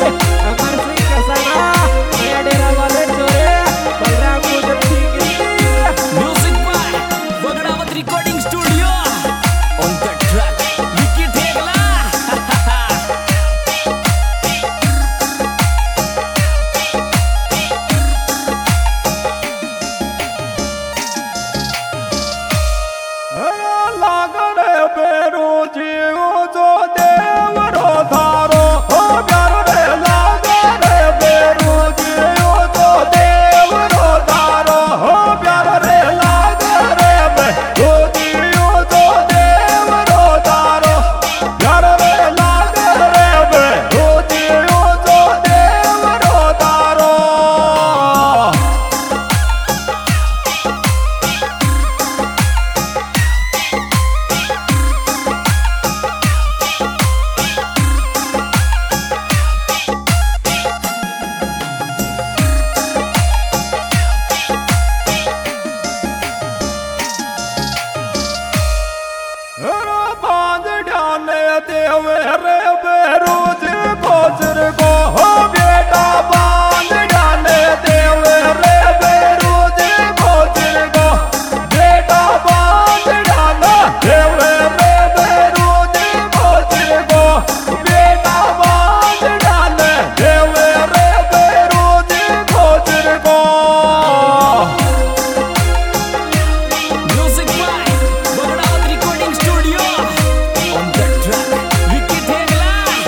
अमर सिंह कसना नया डेरा वाले चोरे बलराम गुजरती गिरी music by Vagdawat recording studio on the track Vicky Thegla लागरे बेरो जीव जो देव रो धारो हो प्यार रे लागरे बेरो जीव जो देव रो धारो हो प्यार रे लागरे बेरो जीव जो देव रो धारो प्यार रे लागरे बेरो जीव जो देव रो धारो बांध डाले देवे रे बेरोज गोजर को हो बेटा बांध डाले देवे रे बेरोज गोजर को बेटा बांध डाले देवे रे बेरोज गोजर को बेटा बांध डाले देवे रे बेरोज गोजर को music by Vagdawat recording studio on the track Vicky Thegla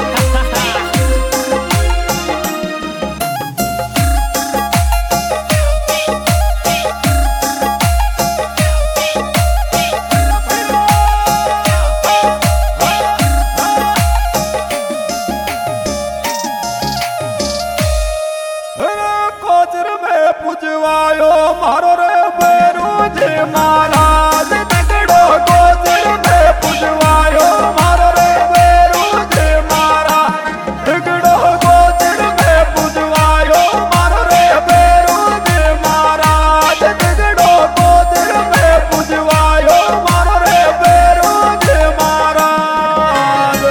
कोचर में पुजवायो मारो रे बेरोज महाराज तगड़ो कोचर में पुजवायो मारो रे बेरोज महाराज तगड़ो कोचर में पुजवायो मारो रे बेरोज महाराज तगड़ो कोचर में पुजवायो मारो रे बेरोज महाराज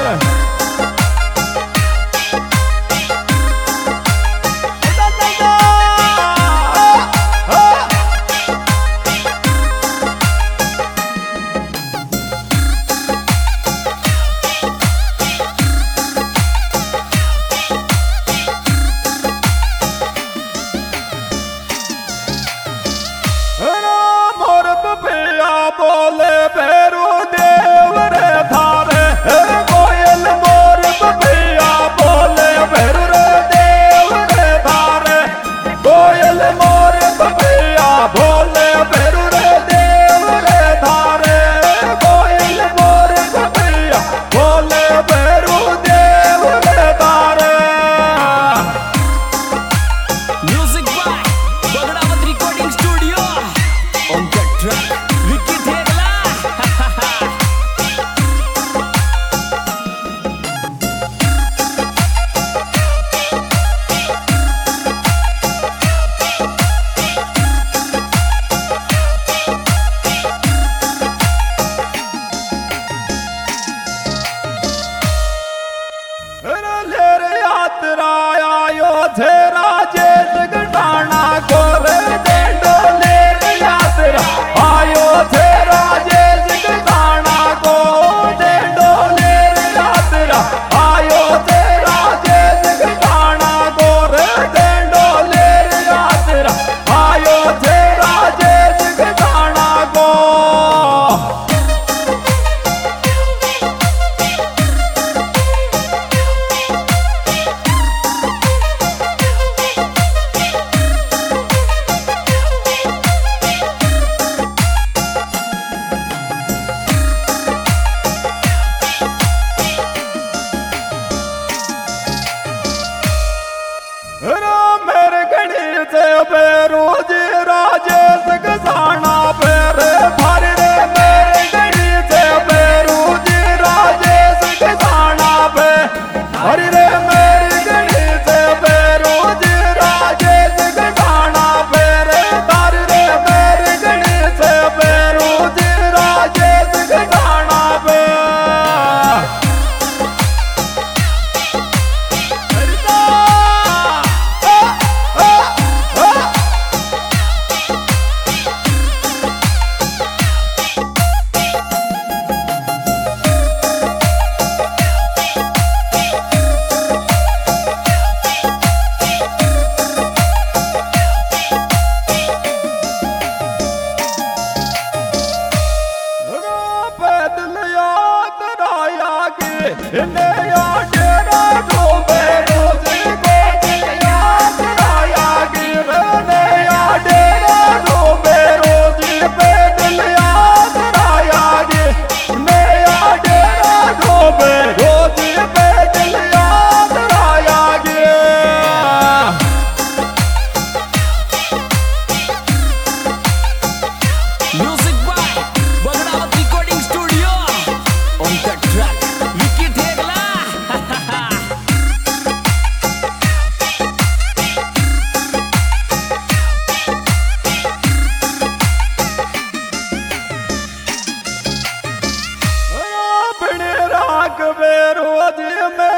नया डेरा डूबे रोज गोदी याद आयागी रे नया डेरा डूबे रोज पैदल याद आयागी नया डेरा डूबे रोज पैदल याद आयागी Music by Bagrawat Recording Studio. On the track, Vicky Thegla. अपने राग में रोज में